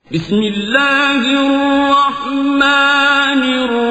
بسم اللہ الرحمن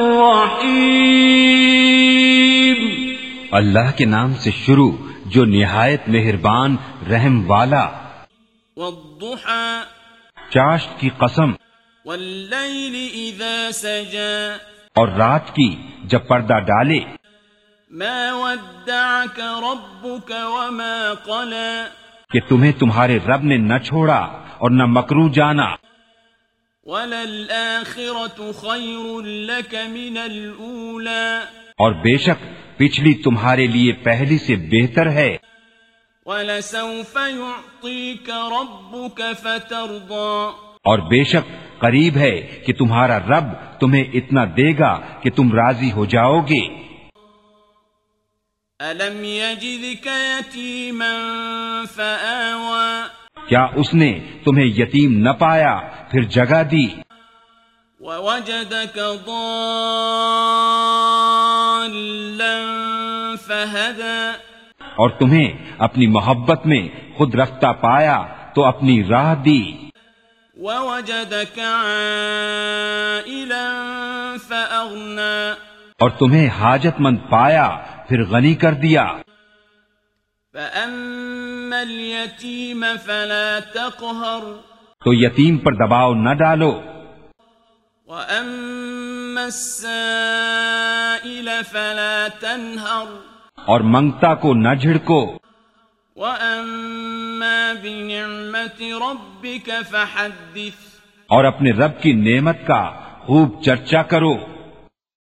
الرحیم، اللہ کے نام سے شروع جو نہایت مہربان رحم والا۔ والضحى، چاشت کی قسم، واللیل اذا سجى، اور رات کی جب پردہ ڈالے۔ ما ودعك ربك وما قلى، کہ تمہیں تمہارے رب نے نہ چھوڑا اور نہ مکروہ جانا۔ وَلَلْآخِرَةُ خَيْرٌ لَكَ مِنَ الْأُولَى، اور بے شک پچھلی تمہارے لیے پہلی سے بہتر ہے۔ وَلَسَوْفَ يُعْطِيكَ رَبُّكَ فَتَرْضَى، اور بے شک قریب ہے کہ تمہارا رب تمہیں اتنا دے گا کہ تم راضی ہو جاؤ گے۔ أَلَمْ يَجِدْكَ يَتِيمًا فَآوَى، کیا اس نے تمہیں یتیم نہ پایا پھر جگہ دی؟ وَوَجَدَكَ ضَالًّا فَهَدَى، اور تمہیں اپنی محبت میں خود رفتہ پایا تو اپنی راہ دی۔ وَوَجَدَكَ عَائِلًا فَأَغْنَى، اور تمہیں حاجت مند پایا پھر غنی کر دیا۔ فَأَمَّا الْيَتِيمَ فَلَا تَقْهَرْ، تو یتیم پر دباؤ نہ ڈالو۔ وَأَمَّا السَّائِلَ فَلَا تَنْهَرْ، اور منگتا کو نہ جھڑکو۔ وَأَمَّا بِنِعْمَةِ رَبِّكَ فَحَدِّثْ، اور اپنے رب کی نعمت کا خوب چرچا کرو۔